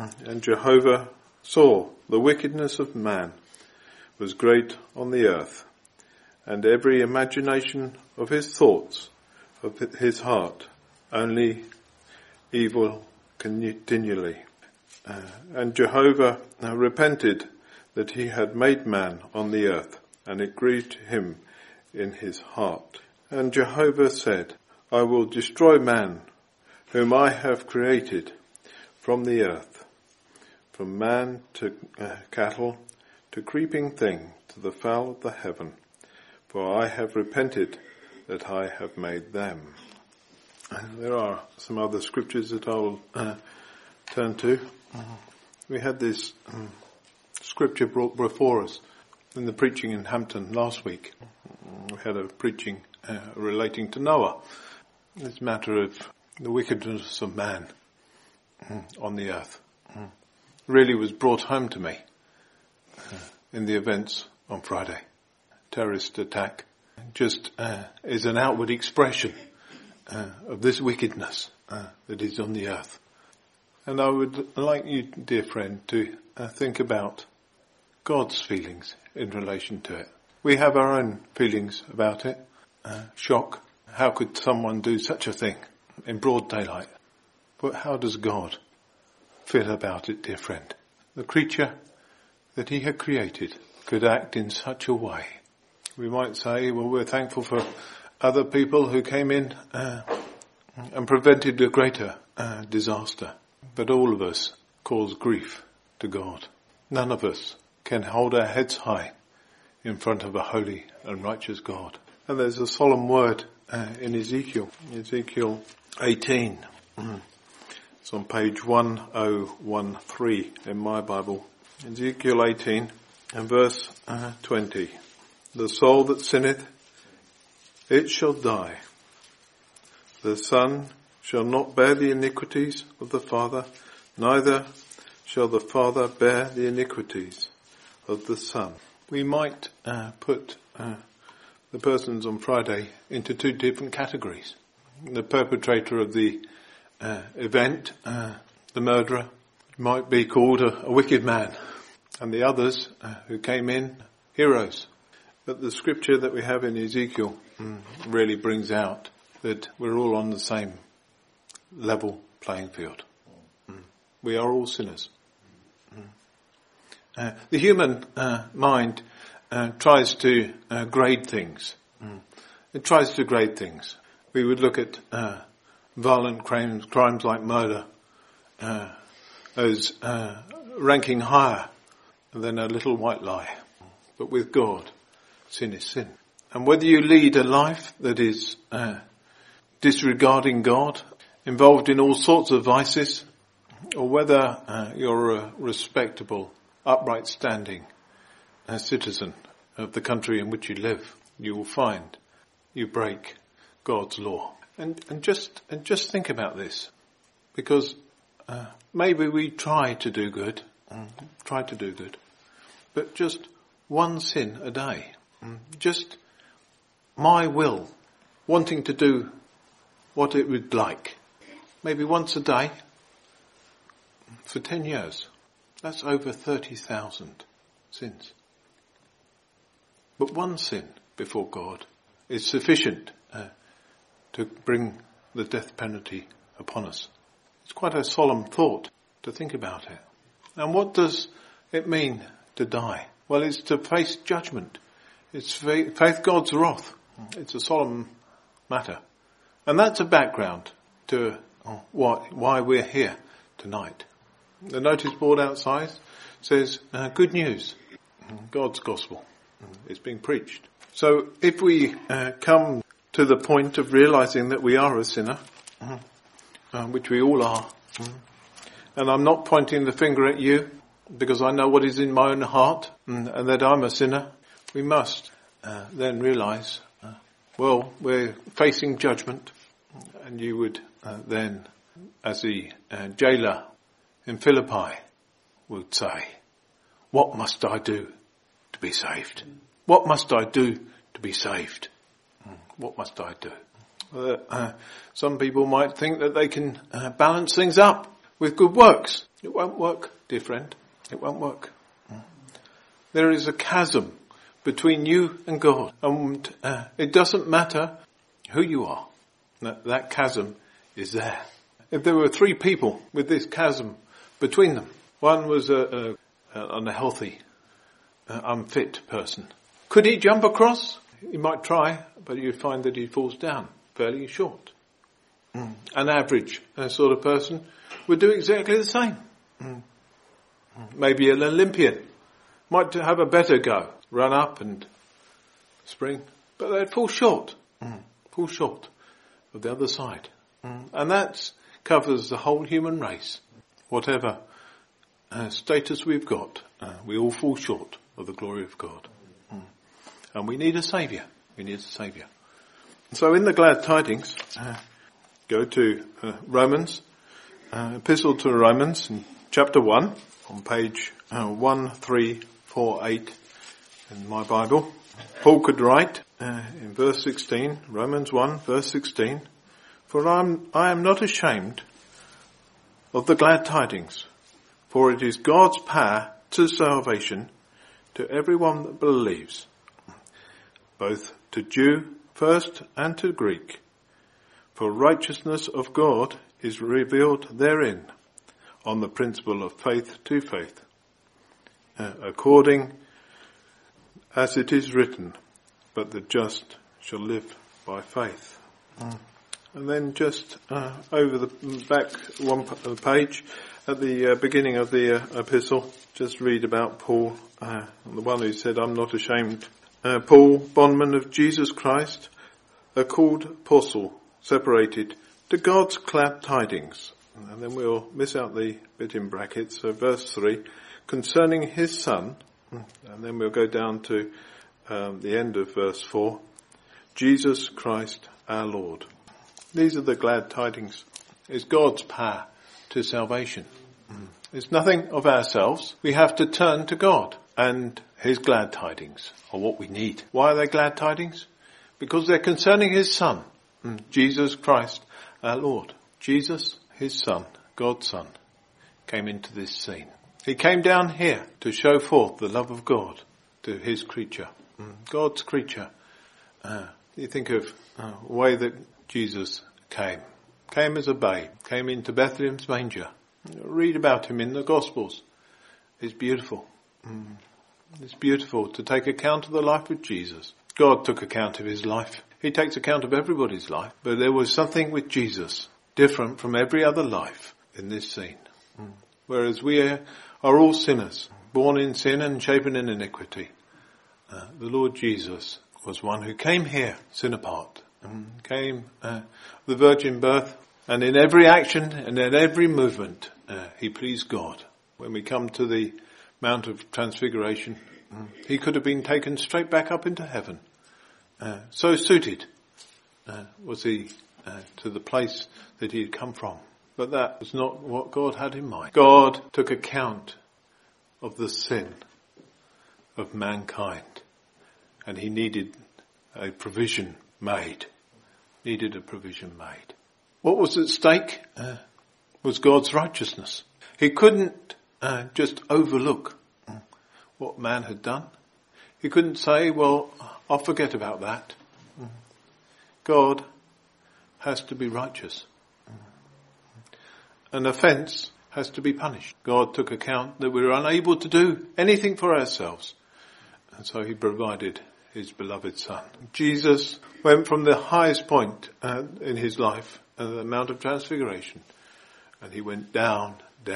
And Jehovah saw the wickedness of man was great on the earth, and every imagination of his thoughts, of his heart, only evil continually. And Jehovah repented that he had made man on the earth, and it grieved him in his heart. And Jehovah said, I will destroy man, whom I have created from the earth, from man to cattle, to creeping thing, to the fowl of the heaven, for I have repented that I have made them. There are some other scriptures that I will turn to. We had this scripture brought before us in the preaching in Hampton last week. We had a preaching relating to Noah. This matter of the wickedness of man on the earth really was brought home to me in the events on Friday. Terrorist attack just is an outward expression of this wickedness that is on the earth. And I would like you, dear friend, to think about God's feelings in relation to it. We have our own feelings about it. Shock. How could someone do such a thing in broad daylight? But how does God feel about it, dear friend? The creature that he had created could act in such a way. We might say, well, we're thankful for other people who came in and prevented a greater disaster. But all of us cause grief to God. None of us can hold our heads high in front of a holy and righteous God. And there's a solemn word in Ezekiel 18. It's on page 1013 in my Bible. Ezekiel 18 and verse 20. The soul that sinneth, it shall die. The son shall not bear the iniquities of the father, neither shall the father bear the iniquities of the son. We might put the persons on Friday into two different categories. The perpetrator of the event, the murderer, might be called a wicked man, and the others who came in, heroes. But the scripture that we have in Ezekiel really brings out that we're all on the same level playing field. We are all sinners. The human mind tries to grade things. It tries to grade things. We would look at violent crimes like murder as ranking higher than a little white lie. But with God, sin is sin. And whether you lead a life that is disregarding God, involved in all sorts of vices, or whether you're a respectable, upright standing citizen of the country in which you live, you will find you break God's law. And just think about this, because maybe we try to do good, but just one sin a day, just my will, wanting to do what it would like, maybe once a day for 10 years. That's over 30,000 sins. But one sin before God is sufficient to bring the death penalty upon us. It's quite a solemn thought to think about it. And what does it mean to die? Well, it's to face judgment. It's face God's wrath. It's a solemn matter. And that's a background to why we're here tonight. The notice board outside says, good news, God's gospel is being preached. So if we come to the point of realizing that we are a sinner, which we all are, and I'm not pointing the finger at you because I know what is in my own heart and that I'm a sinner, we must then realize, we're facing judgment, and you would then, as the jailer in Philippi would say, what must I do to be saved? What must I do to be saved? What must I do? Some people might think that they can balance things up with good works. It won't work, dear friend. It won't work. There is a chasm between you and God. And it doesn't matter who you are. That chasm is there. If there were 3 people with this chasm between them, one was an unhealthy, unfit person. Could he jump across? He might try, but you'd find that he falls down fairly short. An average sort of person would do exactly the same. Maybe an Olympian might have a better go, run up and spring, but they'd fall short of the other side. And that covers the whole human race. Whatever status we've got, we all fall short of the glory of God. And we need a saviour. We need a saviour. So in the glad tidings, go to Romans, Epistle to Romans, in chapter 1, on page 1348 in my Bible. Paul could write in verse 16, Romans 1, verse 16, "For I am not ashamed of the glad tidings, for it is God's power to salvation to everyone that believes, both to Jew first and to Greek. For righteousness of God is revealed therein, on the principle of faith to faith, according as it is written, but the just shall live by faith." And then just over the back one page, at the beginning of the epistle, just read about Paul, the one who said, "I'm not ashamed." Paul, bondman of Jesus Christ, a called apostle, separated to God's glad tidings. And then we'll miss out the bit in brackets. So verse 3, concerning his son, and then we'll go down to the end of verse 4, Jesus Christ our Lord. These are the glad tidings. It's God's power to salvation. It's nothing of ourselves. We have to turn to God, and his glad tidings are what we need. Why are they glad tidings? Because they're concerning his son, Jesus Christ our Lord. Jesus, his son, God's son, came into this scene. He came down here to show forth the love of God to his creature, God's creature. You think of the way that Jesus came as a babe, came into Bethlehem's manger. Read about him in the Gospels. It's beautiful. It's beautiful to take account of the life of Jesus. God took account of his life. He takes account of everybody's life. But there was something with Jesus different from every other life in this scene. Whereas we are all sinners, born in sin and shapen in iniquity. The Lord Jesus was one who came here, sin apart, came the virgin birth, and in every action and in every movement, he pleased God. When we come to the Mount of Transfiguration, he could have been taken straight back up into heaven. So suited was he to the place that he had come from. But that was not what God had in mind. God took account of the sin of mankind, and he needed a provision made. What was at stake was God's righteousness. He couldn't just overlook what man had done. He couldn't say, well, I'll forget about that. God has to be righteous. An offence has to be punished. God took account that we were unable to do anything for ourselves. And so he provided his beloved son. Jesus went from the highest point in his life, the Mount of Transfiguration, and he went down.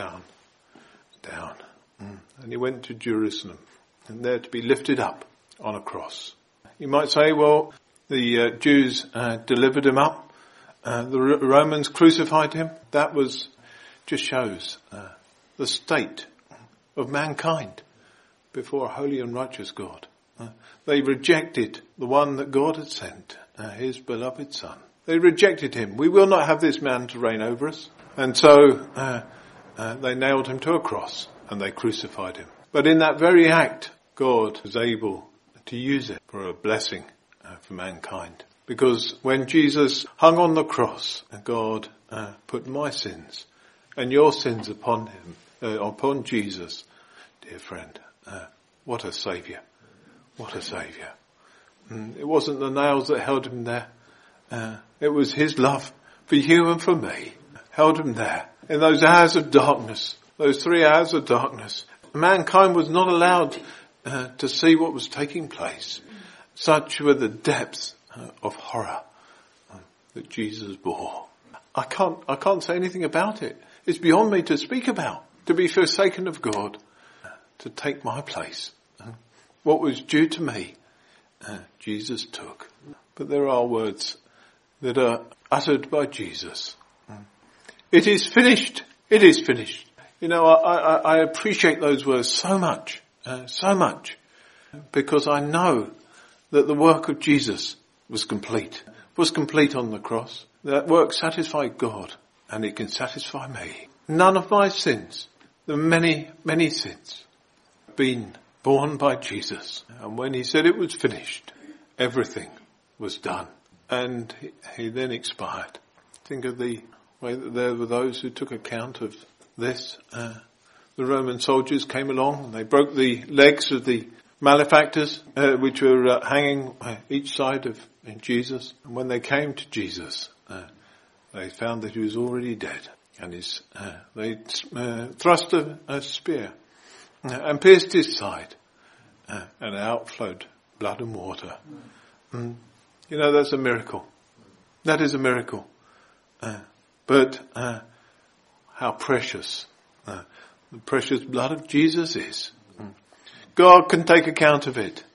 And he went to Jerusalem, and there to be lifted up on a cross. You might say, well, the Jews delivered him up. The Romans crucified him. That just shows the state of mankind before a holy and righteous God. They rejected the one that God had sent, his beloved son. They rejected him. We will not have this man to reign over us. And so they nailed him to a cross and they crucified him. But in that very act, God was able to use it for a blessing for mankind. Because when Jesus hung on the cross, God put my sins and your sins upon him, upon Jesus, dear friend, what a saviour. What a saviour. It wasn't the nails that held him there. It was his love for you and for me. Held him there. In those hours of darkness, those 3 hours of darkness, mankind was not allowed to see what was taking place. Such were the depths of horror that Jesus bore. I can't say anything about it. It's beyond me to speak about. To be forsaken of God, to take my place. What was due to me, Jesus took. But there are words that are uttered by Jesus. It is finished. It is finished. You know, I appreciate those words so much, because I know that the work of Jesus was complete on the cross. That work satisfied God, and it can satisfy me. None of my sins, the many, many sins, have been borne by Jesus. And when he said it was finished, everything was done. And he then expired. Think of the way that there were those who took account of this. The Roman soldiers came along and they broke the legs of the malefactors, which were hanging each side of Jesus. And when they came to Jesus, they found that he was already dead. And they thrust a spear and pierced his side, and out flowed blood and water. You know, that's a miracle. That is a miracle. But how precious the precious blood of Jesus is. God can take account of it.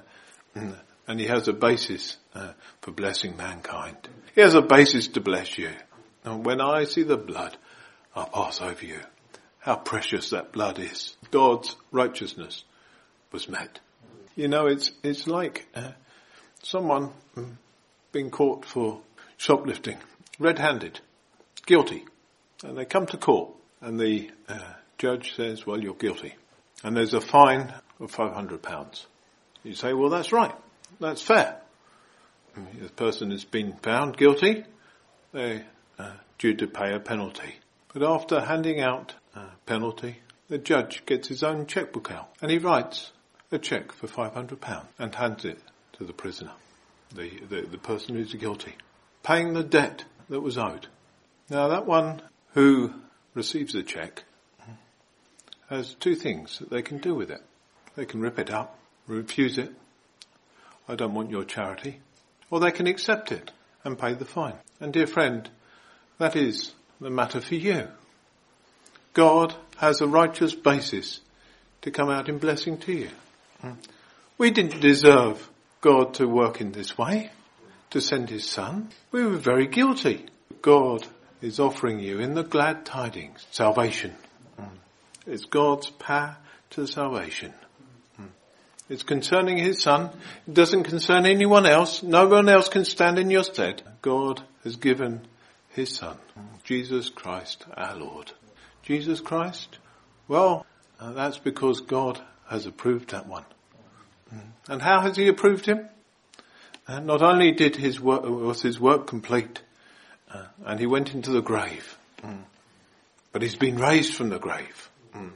And he has a basis for blessing mankind. He has a basis to bless you. And when I see the blood, I'll pass over you. How precious that blood is. God's righteousness was met. You know, it's like someone being caught for shoplifting, red-handed, guilty. And they come to court and the judge says, well, you're guilty. And there's a fine of £500. You say, well, that's right. That's fair. The person has been found guilty. They're due to pay a penalty. But after handing out a penalty, the judge gets his own chequebook out and he writes a cheque for £500 and hands it to the prisoner, the person who's guilty, paying the debt that was owed. Now that one who receives the cheque has 2 things that they can do with it. They can rip it up, refuse it. I don't want your charity. Or they can accept it and pay the fine. And dear friend, that is the matter for you. God has a righteous basis to come out in blessing to you. We didn't deserve God to work in this way, to send his son. We were very guilty. God is offering you in the glad tidings salvation. It's God's power to salvation. It's concerning his son. It doesn't concern anyone else. No one else can stand in your stead. God has given his son, Jesus Christ our Lord. Jesus Christ? Well, that's because God has approved that one. And how has he approved him? Not only was his work complete, and he went into the grave, but he's been raised from the grave.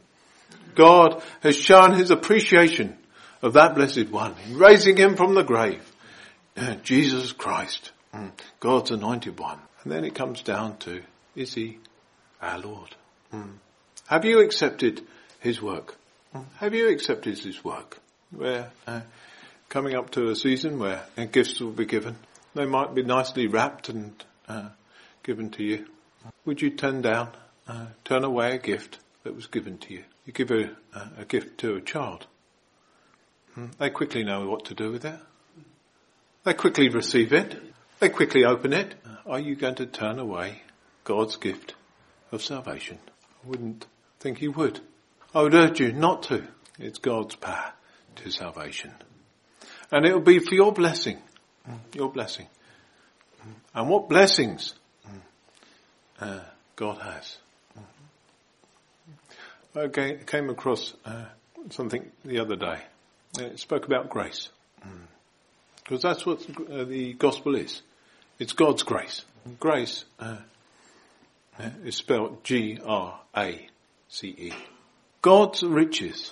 God has shown his appreciation of that blessed one in raising him from the grave. Jesus Christ, God's anointed one. And then it comes down to, is he our Lord? Have you accepted his work? Have you accepted his work? We're coming up to a season where gifts will be given. They might be nicely wrapped and given to you. Would you turn away a gift that was given to you? You give a gift to a child. They quickly know what to do with it. They quickly receive it. They quickly open it. Are you going to turn away God's gift of salvation? I wouldn't think you would. I would urge you not to. It's God's power to salvation. And it will be for your blessing. Your blessing. And what blessings God has. I came across something the other day. It spoke about grace. Because that's what the gospel is. It's God's grace. Grace is spelled G-R-A-C-E. God's riches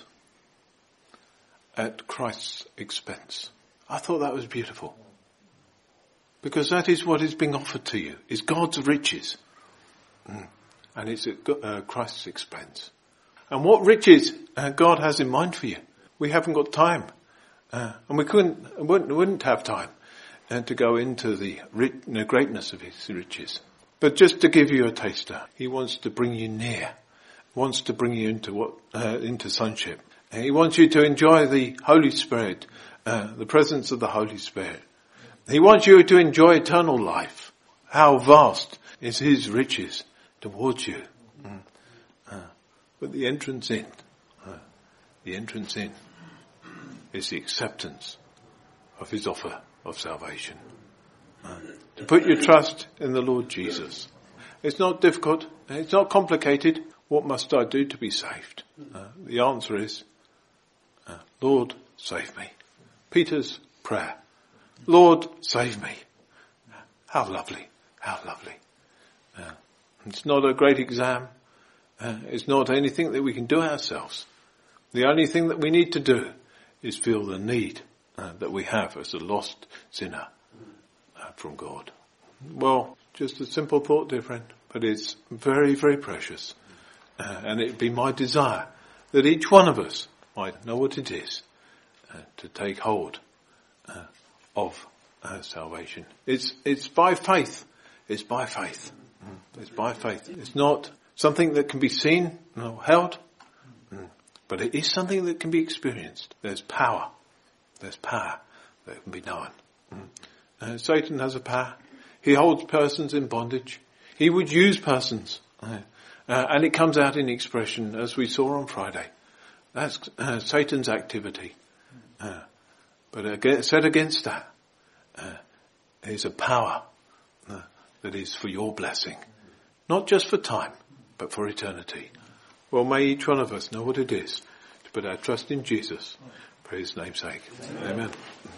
at Christ's expense. I thought that was beautiful. Because that is what is being offered to you, is God's riches. And it's at Christ's expense. And what riches God has in mind for you. We haven't got time. And we wouldn't have time to go into the greatness of his riches. But just to give you a taster, he wants to bring you near. He wants to bring you into sonship. And he wants you to enjoy the Holy Spirit, the presence of the Holy Spirit. He wants you to enjoy eternal life. How vast is his riches towards you. But the entrance in is the acceptance of his offer of salvation. To put your trust in the Lord Jesus. It's not difficult. It's not complicated. What must I do to be saved? The answer is, Lord, save me. Peter's prayer. Lord, save me. How lovely. How lovely. It's not a great exam. It's not anything that we can do ourselves. The only thing that we need to do is feel the need that we have as a lost sinner from God. Well, just a simple thought, dear friend, but it's very, very precious. And it'd be my desire that each one of us might know what it is to take hold of salvation. It's by faith. It's by faith. It's by faith. It's not something that can be seen or held, but it is something that can be experienced. There's power. There's power that can be known. Satan has a power. He holds persons in bondage. He would use persons. And it comes out in expression, as we saw on Friday. That's Satan's activity. But set against that is a power that is for your blessing. Not just for time, but for eternity. Well, may each one of us know what it is to put our trust in Jesus for his name's sake. Amen.